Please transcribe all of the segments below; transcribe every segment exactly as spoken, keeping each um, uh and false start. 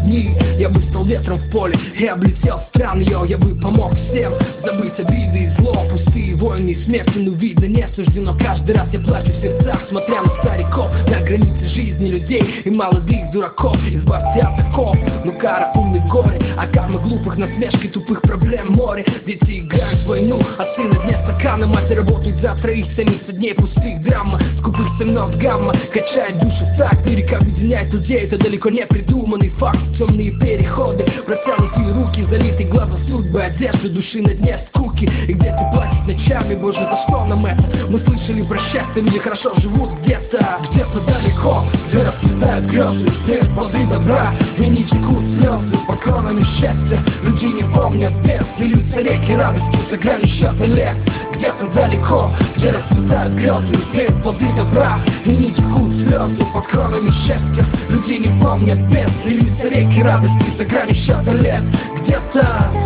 дни я бы стал ветром в поле и облетел стран, йо. Я бы помог всем забыть обиды и зло. Пустые войны и смерти, ну видно не суждено. Каждый раз я плачу в сердцах, смотря на стариков, на границе жизни людей и молодых дураков. Избавься от оков, ну кара умных горе, а карма глупых насмешки, тупых проблем море. Дети играют в войну, отцы на дне стакана, мать работают за троих, семьдесят дней пустых драма, скупых цен нот гамма, качает душу в такт. И река объединяет людей, это далеко не придуманный факт. Темные переходы, протянутые руки, залитые глаза судьбы, одежды души на дне скуки. И где ты плачут ночами, боже, за что нам это? Мы слышали про счастье, люди хорошо живут где-то, где-то далеко, где расцветают грезы, где плоды добра, и не текут слезы под кронами счастья. Люди не помнят бед, и льются реки радости за гранью счета лет. Где-то далеко, где расцветают грезы, где плоды добра, и не текут слезы под кронами счастья. Люди не помнят бед, и льются реки радости за гранью счета лет. Где-то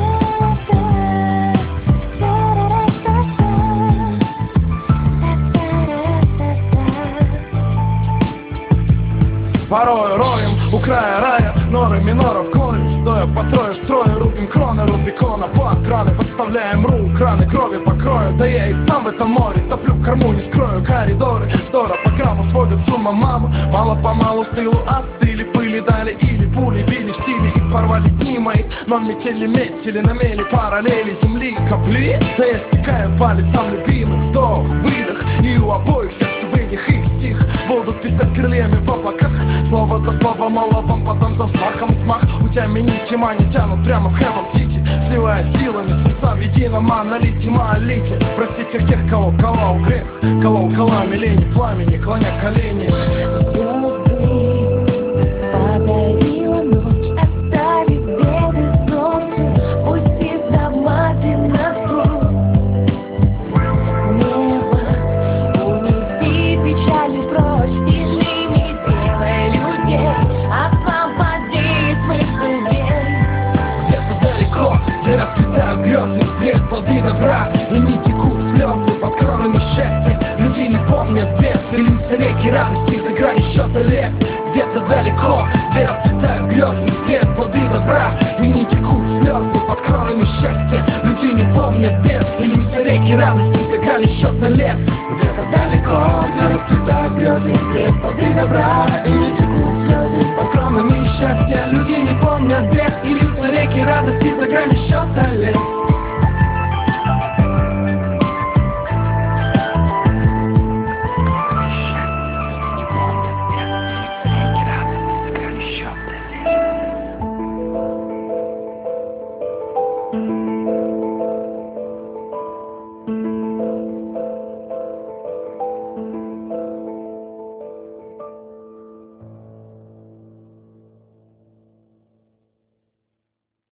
порой роем у края рая, норы миноров колем, стоя по трое строя, рубим кроны, рубикона под краны, подставляем рук, краны крови покроют. Да я и сам в этом море топлю в корму, не скрою коридоры, вздора по грамму сводят с ума маму. Мало-помалу в тылу остыли, пыли дали или пули били в стиле и порвали дни мои. Но метели метели на мели параллели земли капли. Да я стекаю по лицам любимых, вдох, выдох, и у обоих сердце вывих их стих будут писать крыльями в облаках. Слово за слово, молотом, потом за взмахом взмах. У тебя нити мани тянут прямо в Heaven City, сливая силами сердца в едином монолите, молите. Прости всех тех, кого колол грех, колол колами лени, пламени, клоня колени. Подарила ночь, оставив беды солнцу, пустив домати на суд. Небо, унеси печали прочь, и живи, сделай людей, освободи смысл дней. Где-то далеко, где расцветают грезы, где плоды добра, и не текут слезы под кронами счастья. Люди не помнят бед, и льются реки радости за гранью счета лет. Где-то далеко, где расцветают грезы, где плоды добра, и не текут слезы под кронами счастья. Люди не помнят бед, и льются реки радости за гранью счета лет. Где-то далеко, где расцветают грезы, где плоды добра, и не текут слезы под кронами счастья. Люди не помнят бед, и льются реки радости за гранью счета